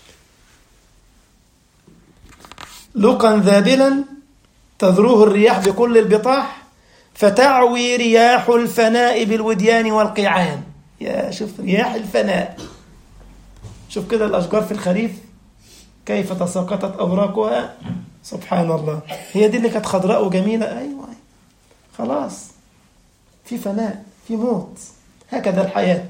لقا ذابلا تذروه الرياح بكل البطاح فتعوي رياح الفناء بالوديان والقيعان. يا شوف رياح الفناء، شوف كده الأشجار في الخريف كيف تساقطت أوراقها، سبحان الله. هي دي اللي كانت خضراء وجميلة، أيوة خلاص في فناء، في موت. هكذا الحياة.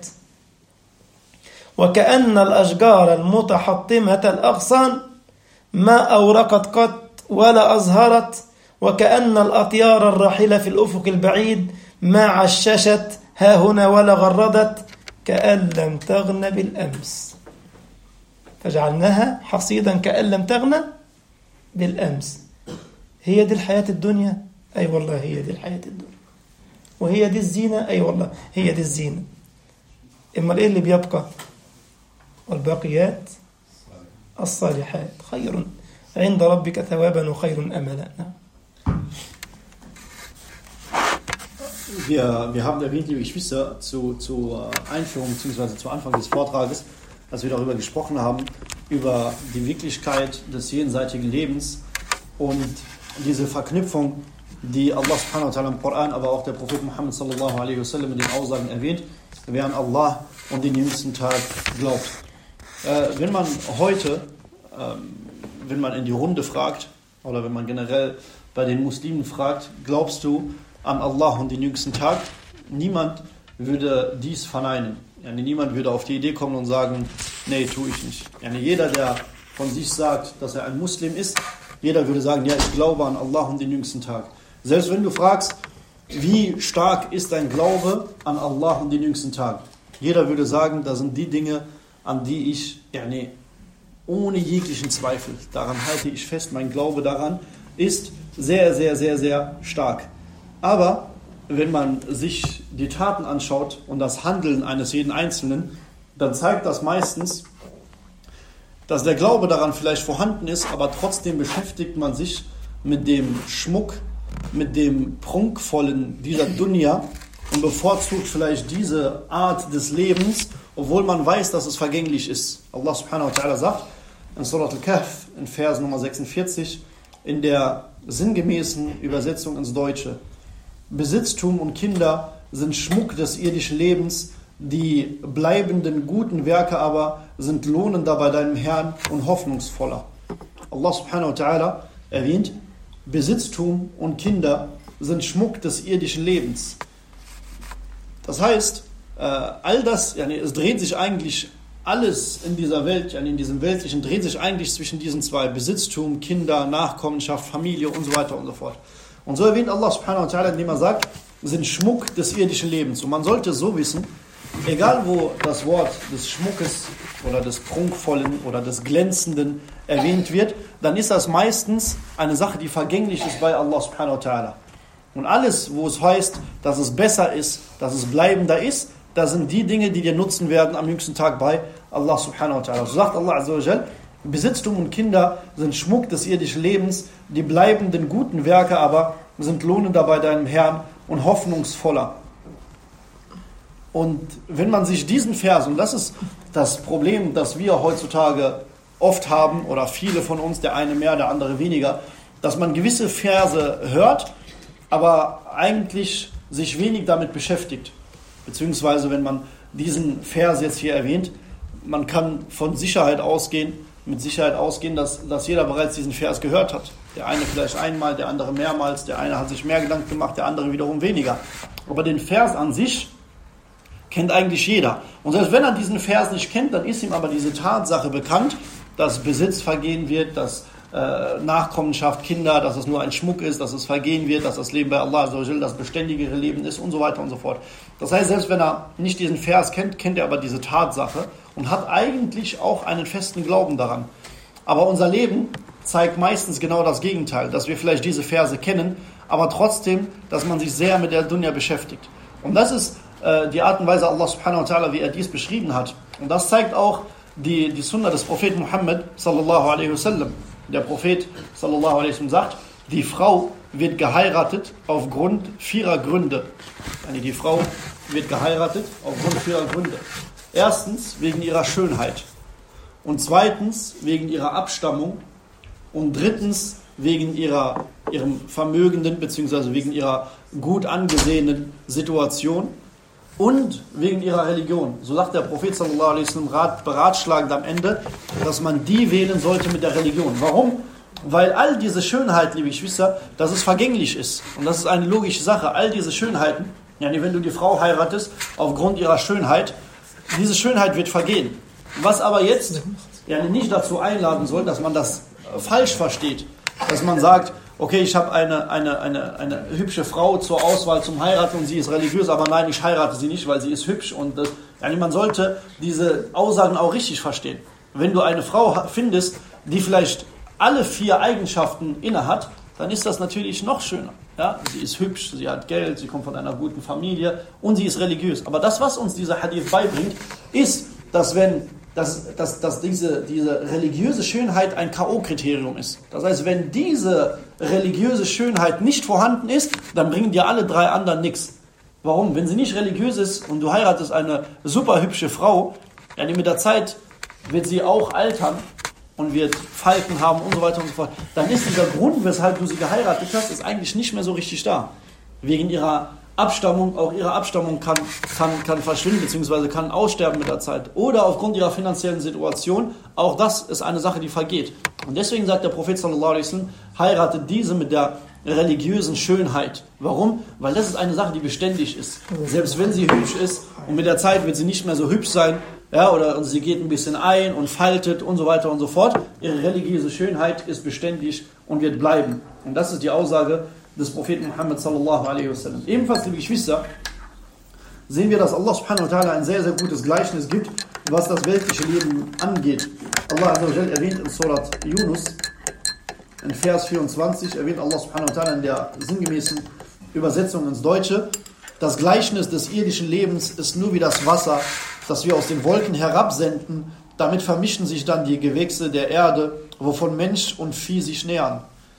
وكأن الأشجار المتحطمة الأغصان ما أورقت قط ولا أزهرت، وكأن الأطيار الراحلة في الأفق البعيد ما عششت ها هنا ولا غردت، كأن لم تغن بالأمس، فجعلناها حصيدا كأن لم تغن بالأمس. هي دي الحياة الدنيا، أي والله هي دي الحياة الدنيا. وهي دي الزينة، أي والله هي دي الزينة. إما إيه اللي بيبقى؟ والباقيات الصالحات خير عند ربك ثوابا وخير أملا. Wir haben erwähnt, liebe Geschwister, zur Einführung bzw. zu Anfang des Vortrages, als wir darüber gesprochen haben, über die Wirklichkeit des jenseitigen Lebens und diese Verknüpfung, die Allah subhanahu wa ta'ala im Koran, aber auch der Prophet Muhammad sallallahu alaihi wasallam in den Aussagen erwähnt, wer an Allah und den jüngsten Tag glaubt. Wenn man heute, wenn man in die Runde fragt, oder wenn man generell bei den Muslimen fragt, glaubst du an Allah und den jüngsten Tag? Niemand würde dies verneinen. Yani niemand würde auf die Idee kommen und sagen, nee, tue ich nicht. Yani jeder, der von sich sagt, dass er ein Muslim ist, jeder würde sagen, ja, ich glaube an Allah und den jüngsten Tag. Selbst wenn du fragst, wie stark ist dein Glaube an Allah und den jüngsten Tag? Jeder würde sagen, das sind die Dinge, an die ich, ohne jeglichen Zweifel, daran halte ich fest, mein Glaube daran ist sehr, sehr, sehr, sehr stark. Aber wenn man sich die Taten anschaut und das Handeln eines jeden Einzelnen, dann zeigt das meistens, dass der Glaube daran vielleicht vorhanden ist, aber trotzdem beschäftigt man sich mit dem Schmuck, mit dem Prunkvollen dieser Dunya und bevorzugt vielleicht diese Art des Lebens, obwohl man weiß, dass es vergänglich ist. Allah subhanahu wa ta'ala sagt in Surat al-Kahf, in Vers Nummer 46, in der sinngemäßen Übersetzung ins Deutsche: Besitztum und Kinder sind Schmuck des irdischen Lebens, die bleibenden guten Werke aber sind lohnender bei deinem Herrn und hoffnungsvoller. Allah subhanahu wa ta'ala erwähnt, Besitztum und Kinder sind Schmuck des irdischen Lebens. Das heißt, all das, es dreht sich eigentlich alles in dieser Welt, in diesem Weltlichen, dreht sich eigentlich zwischen diesen zwei: Besitztum, Kinder, Nachkommenschaft, Familie und so weiter und so fort. Und so erwähnt Allah subhanahu wa ta'ala, indem er sagt, sind Schmuck des irdischen Lebens. Und man sollte so wissen, egal wo das Wort des Schmuckes oder des Prunkvollen oder des Glänzenden erwähnt wird, dann ist das meistens eine Sache, die vergänglich ist bei Allah subhanahu wa ta'ala. Und alles, wo es heißt, dass es besser ist, dass es bleibender ist, das sind die Dinge, die dir nutzen werden am jüngsten Tag bei Allah subhanahu wa ta'ala. So sagt Allah azza wa jal, Besitztum und Kinder sind Schmuck des irdischen Lebens, die bleibenden guten Werke aber sind lohnender bei deinem Herrn und hoffnungsvoller. Und wenn man sich diesen Vers, und das ist das Problem, das wir heutzutage oft haben, oder viele von uns, der eine mehr, der andere weniger, dass man gewisse Verse hört, aber eigentlich sich wenig damit beschäftigt. Beziehungsweise, wenn man diesen Vers jetzt hier erwähnt, man kann von Sicherheit ausgehen, dass jeder bereits diesen Vers gehört hat. Der eine vielleicht einmal, der andere mehrmals, der eine hat sich mehr Gedanken gemacht, der andere wiederum weniger. Aber den Vers an sich kennt eigentlich jeder. Und selbst wenn er diesen Vers nicht kennt, dann ist ihm aber diese Tatsache bekannt, dass Besitz vergehen wird, dass Nachkommenschaft, Kinder, dass es nur ein Schmuck ist, dass es vergehen wird, dass das Leben bei Allah das beständigere Leben ist und so weiter und so fort. Das heißt, selbst wenn er nicht diesen Vers kennt, kennt er aber diese Tatsache und hat eigentlich auch einen festen Glauben daran. Aber unser Leben zeigt meistens genau das Gegenteil, dass wir vielleicht diese Verse kennen, aber trotzdem, dass man sich sehr mit der Dunya beschäftigt. Und das ist die Art und Weise Allah subhanahu wa ta'ala, wie er dies beschrieben hat. Und das zeigt auch die Sunna des Propheten Muhammad sallallahu alaihi wasallam. Der Prophet sallallahu alaihi wasallam sagt, die Frau wird geheiratet aufgrund 4 Gründe. Die Frau wird geheiratet aufgrund 4 Gründe. Erstens wegen ihrer Schönheit. Und zweitens wegen ihrer Abstammung. Und drittens wegen ihrem vermögenden bzw. wegen ihrer gut angesehenen Situation. Und wegen ihrer Religion. So sagt der Prophet sallallahu alaihi wasallam beratschlagend am Ende, dass man die wählen sollte mit der Religion. Warum? Weil all diese Schönheit, liebe Geschwister, dass es vergänglich ist. Und das ist eine logische Sache. All diese Schönheiten, wenn du die Frau heiratest, aufgrund ihrer Schönheit, diese Schönheit wird vergehen. Was aber jetzt nicht dazu einladen soll, dass man das falsch versteht. Dass man sagt, okay, ich habe eine hübsche Frau zur Auswahl zum Heiraten und sie ist religiös, aber nein, ich heirate sie nicht, weil sie ist hübsch. Und man sollte diese Aussagen auch richtig verstehen. Wenn du eine Frau findest, die vielleicht alle 4 Eigenschaften inne hat, dann ist das natürlich noch schöner. Ja? Sie ist hübsch, sie hat Geld, sie kommt von einer guten Familie und sie ist religiös. Aber das, was uns dieser Hadith beibringt, ist, dass wenn dass diese religiöse Schönheit ein K.O.-Kriterium ist. Das heißt, wenn diese religiöse Schönheit nicht vorhanden ist, dann bringen dir alle 3 anderen nichts. Warum? Wenn sie nicht religiös ist und du heiratest eine super hübsche Frau, ja, mit der Zeit wird sie auch altern und wird Falten haben und so weiter und so fort, dann ist dieser Grund, weshalb du sie geheiratet hast, ist eigentlich nicht mehr so richtig da. Wegen ihrer Abstammung, auch ihre Abstammung kann verschwinden bzw. kann aussterben mit der Zeit. Oder aufgrund ihrer finanziellen Situation, auch das ist eine Sache, die vergeht. Und deswegen sagt der Prophet sallallahu alaihi wasallam, heiratet diese mit der religiösen Schönheit. Warum? Weil das ist eine Sache, die beständig ist. Selbst wenn sie hübsch ist und mit der Zeit wird sie nicht mehr so hübsch sein, ja, oder sie geht ein bisschen ein und faltet und so weiter und so fort. Ihre religiöse Schönheit ist beständig und wird bleiben. Und das ist die Aussage des Propheten Muhammad sallallahu alaihi wasallam. Ebenfalls, liebe Geschwister, sehen wir, dass Allah subhanahu wa ta'ala ein sehr, sehr gutes Gleichnis gibt, was das weltliche Leben angeht. Allah azza wa jal erwähnt in Surat Yunus, in Vers 24, erwähnt Allah subhanahu wa ta'ala in der sinngemäßen Übersetzung ins Deutsche, das Gleichnis des irdischen Lebens ist nur wie das Wasser, das wir aus den Wolken herabsenden, damit vermischen sich dann die Gewächse der Erde, wovon Mensch und Vieh sich nähren.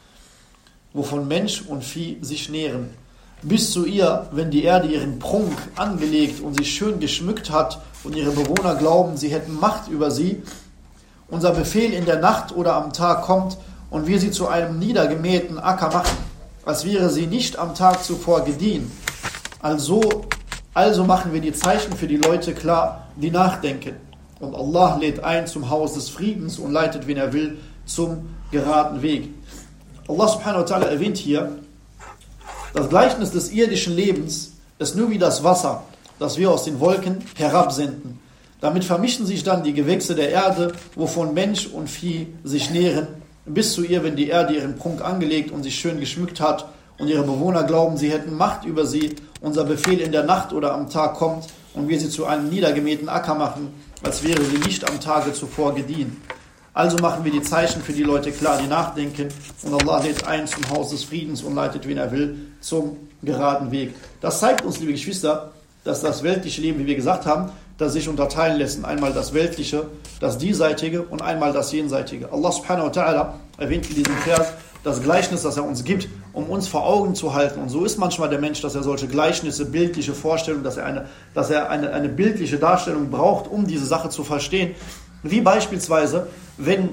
Bis zu ihr, wenn die Erde ihren Prunk angelegt und sie schön geschmückt hat und ihre Bewohner glauben, sie hätten Macht über sie, unser Befehl in der Nacht oder am Tag kommt und wir sie zu einem niedergemähten Acker machen, als wäre sie nicht am Tag zuvor gediehen. Also machen wir die Zeichen für die Leute klar, die nachdenken. Und Allah lädt ein zum Haus des Friedens und leitet, wen er will, zum geraden Weg. Allah subhanahu wa ta'ala erwähnt hier, das Gleichnis des irdischen Lebens ist nur wie das Wasser, das wir aus den Wolken herabsenden. Damit vermischen sich dann die Gewächse der Erde, wovon Mensch und Vieh sich nähren, bis zu ihr, wenn die Erde ihren Prunk angelegt und sich schön geschmückt hat und ihre Bewohner glauben, sie hätten Macht über sie, unser Befehl in der Nacht oder am Tag kommt und wir sie zu einem niedergemähten Acker machen, als wäre sie nicht am Tage zuvor gediehen. Also machen wir die Zeichen für die Leute klar, die nachdenken, und Allah lädt ein zum Haus des Friedens und leitet, wen er will, zum geraden Weg. Das zeigt uns, liebe Geschwister, dass das weltliche Leben, wie wir gesagt haben, das sich unterteilen lässt. Einmal das weltliche, das diesseitige und einmal das jenseitige. Allah subhanahu wa ta'ala erwähnt in diesem Vers das Gleichnis, das er uns gibt, um uns vor Augen zu halten. Und so ist manchmal der Mensch, dass er solche Gleichnisse, bildliche Vorstellungen, dass er eine bildliche Darstellung braucht, um diese Sache zu verstehen. Wie beispielsweise, wenn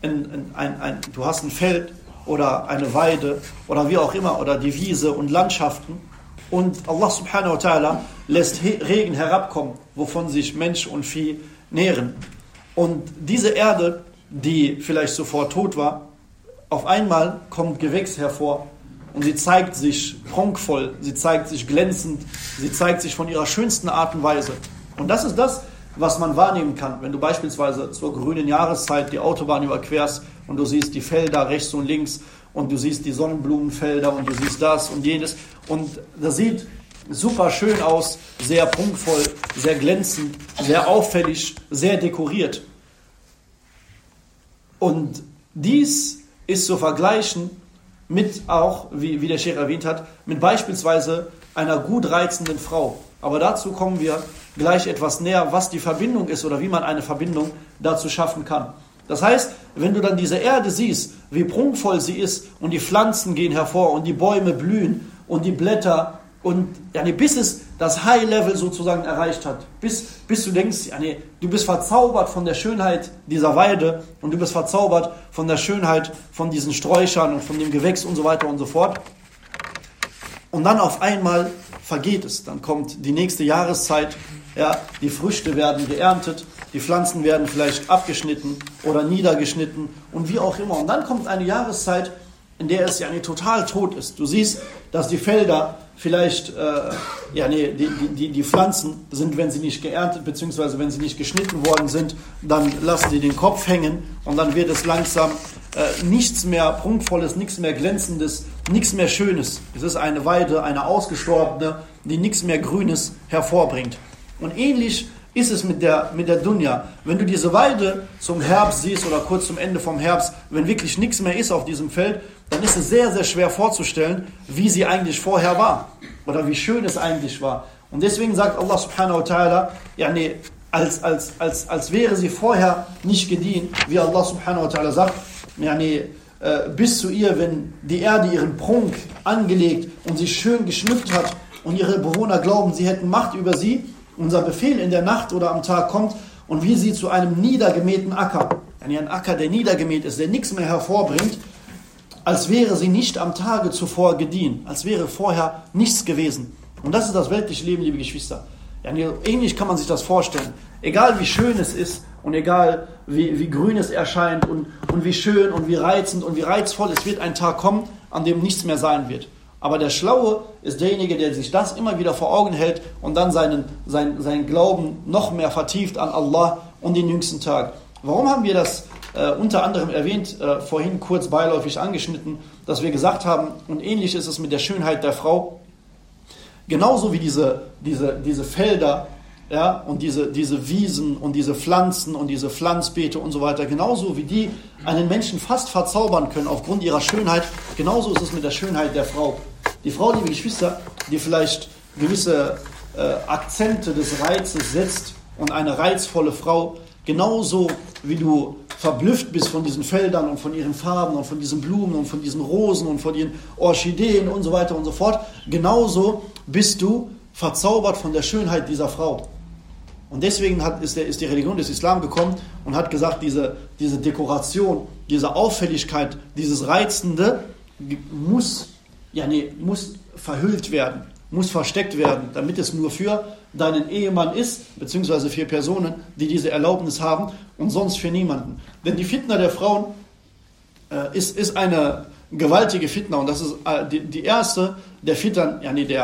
du hast ein Feld oder eine Weide oder wie auch immer, oder die Wiese und Landschaften, und Allah subhanahu wa ta'ala lässt Regen herabkommen, wovon sich Mensch und Vieh nähren. Und diese Erde, die vielleicht sofort tot war, auf einmal kommt Gewächs hervor und sie zeigt sich prunkvoll, sie zeigt sich glänzend, sie zeigt sich von ihrer schönsten Art und Weise. Und das ist das, was man wahrnehmen kann, wenn du beispielsweise zur grünen Jahreszeit die Autobahn überquerst und du siehst die Felder rechts und links und du siehst die Sonnenblumenfelder und du siehst das und jenes, und das sieht super schön aus, sehr prunkvoll, sehr glänzend, sehr auffällig, sehr dekoriert. Und dies ist zu vergleichen mit auch, wie der Sheikh erwähnt hat, mit beispielsweise einer gut reizenden Frau. Aber dazu kommen wir gleich etwas näher, was die Verbindung ist oder wie man eine Verbindung dazu schaffen kann. Das heißt, wenn du dann diese Erde siehst, wie prunkvoll sie ist und die Pflanzen gehen hervor und die Bäume blühen und die Blätter und bis es das High-Level sozusagen erreicht hat, bis du denkst, du bist verzaubert von der Schönheit dieser Weide und du bist verzaubert von der Schönheit von diesen Sträuchern und von dem Gewächs und so weiter und so fort. Und dann auf einmal vergeht es, dann kommt die nächste Jahreszeit, die Früchte werden geerntet, die Pflanzen werden vielleicht abgeschnitten oder niedergeschnitten und wie auch immer. Und dann kommt eine Jahreszeit, in der es total tot ist. Du siehst, dass die Felder vielleicht, die Pflanzen sind, wenn sie nicht geerntet bzw. wenn sie nicht geschnitten worden sind, dann lassen sie den Kopf hängen und dann wird es langsam nichts mehr Prunkvolles, nichts mehr Glänzendes, nichts mehr Schönes. Es ist eine Weide, eine ausgestorbene, die nichts mehr Grünes hervorbringt. Und ähnlich ist es mit der Dunya. Wenn du diese Weide zum Herbst siehst oder kurz zum Ende vom Herbst, wenn wirklich nichts mehr ist auf diesem Feld, dann ist es sehr, sehr schwer vorzustellen, wie sie eigentlich vorher war oder wie schön es eigentlich war. Und deswegen sagt Allah subhanahu wa ta'ala, als wäre sie vorher nicht gediehen, wie Allah subhanahu wa ta'ala sagt, bis zu ihr, wenn die Erde ihren Prunk angelegt und sie schön geschmückt hat und ihre Bewohner glauben, sie hätten Macht über sie, unser Befehl in der Nacht oder am Tag kommt und wie sie zu einem niedergemähten Acker, ein Acker, der niedergemäht ist, der nichts mehr hervorbringt, als wäre sie nicht am Tage zuvor gediehen, als wäre vorher nichts gewesen. Und das ist das weltliche Leben, liebe Geschwister. Ähnlich kann man sich das vorstellen. Egal wie schön es ist und egal wie grün es erscheint und wie schön und wie reizend und wie reizvoll, es wird ein Tag kommen, an dem nichts mehr sein wird. Aber der Schlaue ist derjenige, der sich das immer wieder vor Augen hält und dann seinen Glauben noch mehr vertieft an Allah und den jüngsten Tag. Warum haben wir das unter anderem erwähnt, vorhin kurz beiläufig angeschnitten, dass wir gesagt haben, und ähnlich ist es mit der Schönheit der Frau, genauso wie diese Felder, ja, und diese Wiesen und diese Pflanzen und diese Pflanzbeete und so weiter, genauso wie die einen Menschen fast verzaubern können aufgrund ihrer Schönheit, genauso ist es mit der Schönheit der Frau. Die Frau, liebe Geschwister, die vielleicht gewisse Akzente des Reizes setzt und eine reizvolle Frau, genauso wie du verblüfft bist von diesen Feldern und von ihren Farben und von diesen Blumen und von diesen Rosen und von ihren Orchideen und so weiter und so fort, genauso bist du verzaubert von der Schönheit dieser Frau. Und deswegen ist die Religion des Islam gekommen und hat gesagt, diese Dekoration, diese Auffälligkeit, dieses Reizende muss verhüllt werden, muss versteckt werden, damit es nur für deinen Ehemann ist, beziehungsweise für Personen, die diese Erlaubnis haben und sonst für niemanden. Denn die Fitna der Frauen ist eine gewaltige Fitna und das ist die erste der Fitna,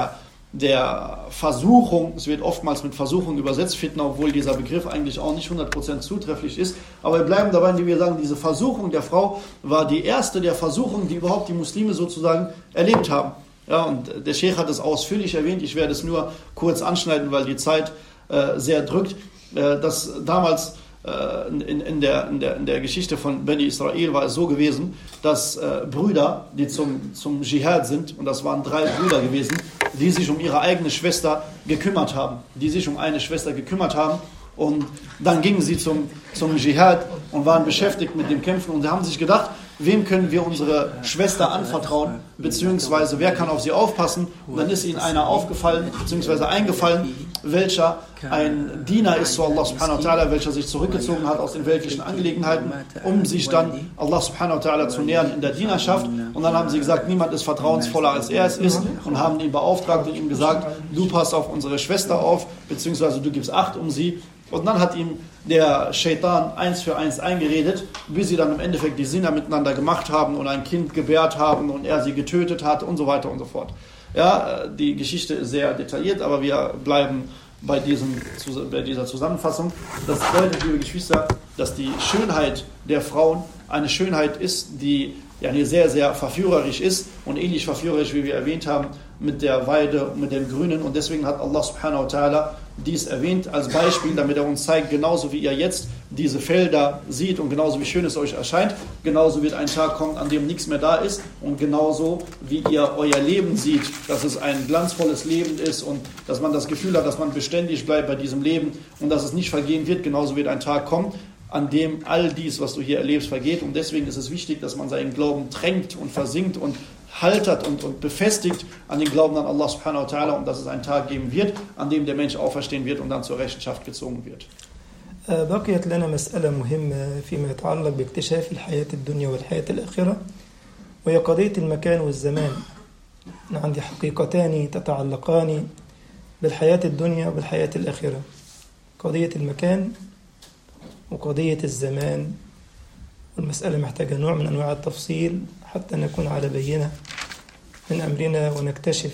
der Versuchung, es wird oftmals mit Versuchung übersetzt, Fitna, obwohl dieser Begriff eigentlich auch nicht 100% zutrefflich ist, aber wir bleiben dabei, indem wir sagen, diese Versuchung der Frau war die erste der Versuchungen, die überhaupt die Muslime sozusagen erlebt haben. Ja, und der Sheikh hat es ausführlich erwähnt, ich werde es nur kurz anschneiden, weil die Zeit sehr drückt, dass damals in der Geschichte von Bani Israel war es so gewesen, dass Brüder, die zum Dschihad sind, und das waren 3 Brüder gewesen, die sich um ihre eigene Schwester gekümmert haben, und dann gingen sie zum Dschihad und waren beschäftigt mit dem Kämpfen und sie haben sich gedacht, wem können wir unsere Schwester anvertrauen, beziehungsweise wer kann auf sie aufpassen, und dann ist ihnen einer aufgefallen, beziehungsweise eingefallen, welcher ein Diener ist zu Allah subhanahu wa ta'ala, welcher sich zurückgezogen hat aus den weltlichen Angelegenheiten, um sich dann Allah subhanahu wa ta'ala zu nähern in der Dienerschaft. Und dann haben sie gesagt, niemand ist vertrauensvoller als er es ist, und haben ihn beauftragt und ihm gesagt, du passt auf unsere Schwester auf, beziehungsweise du gibst Acht um sie. Und dann hat ihm der Shaitan 1 für 1 eingeredet, bis sie dann im Endeffekt die Sinner miteinander gemacht haben und ein Kind gebärt haben und er sie getötet hat und so weiter und so fort. Ja, die Geschichte ist sehr detailliert, aber wir bleiben bei dieser Zusammenfassung. Das bedeutet, liebe Geschwister, dass die Schönheit der Frauen eine Schönheit ist, die sehr, sehr verführerisch ist und ähnlich verführerisch, wie wir erwähnt haben, mit der Weide und mit dem Grünen. Und deswegen hat Allah subhanahu wa ta'ala dies erwähnt als Beispiel, damit er uns zeigt, genauso wie ihr jetzt diese Felder seht und genauso wie schön es euch erscheint, genauso wird ein Tag kommen, an dem nichts mehr da ist, und genauso wie ihr euer Leben seht, dass es ein glanzvolles Leben ist und dass man das Gefühl hat, dass man beständig bleibt bei diesem Leben und dass es nicht vergehen wird, genauso wird ein Tag kommen, an dem all dies, was du hier erlebst, vergeht. Und deswegen ist es wichtig, dass man seinen Glauben tränkt und versinkt und haltert und befestigt an den Glauben an Allah subhanahu wa ta'ala, und dass es einen Tag geben wird, an dem der Mensch auferstehen wird und dann zur Rechenschaft gezogen wird. بقيت لنا مسألة مهمة فيما يتعلق باكتشاف الحياة الدنيا والحياة الآخرة، وهي قضية المكان والزمان. عندي حقيقتان تتعلقان بالحياة الدنيا وبالحياة الآخرة، قضية المكان وقضية الزمان، والمسألة محتاجة نوع من أنواع التفصيل حتى نكون على بينة من أمرنا ونكتشف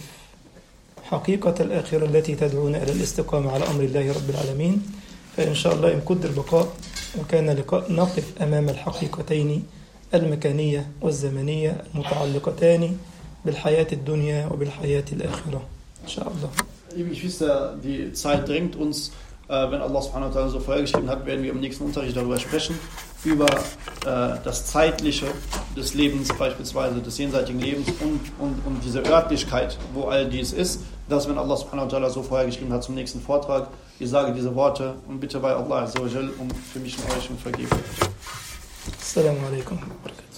حقيقة الآخرة التي تدعونا إلى الاستقامة على أمر الله رب العالمين. فإن شاء الله إن قدر البقاء وكان لقاء نقف أمام الحقيقتين المكانية والزمنية المتعلقتان بالحياة الدنيا وبالحياة الآخرة إن شاء الله. Liebe Geschwister, die Zeit drängt uns. Wenn Allah subhanahu wa ta'ala so vorhergeschrieben hat, werden wir im nächsten Unterricht darüber sprechen, über das Zeitliche des Lebens beispielsweise, des jenseitigen Lebens und diese Örtlichkeit, wo all dies ist, das, wenn Allah subhanahu wa ta'ala so vorhergeschrieben hat zum nächsten Vortrag. Ich sage diese Worte und bitte bei Allah azza wa jal um für mich und euch um Vergebung. Assalamu alaikum.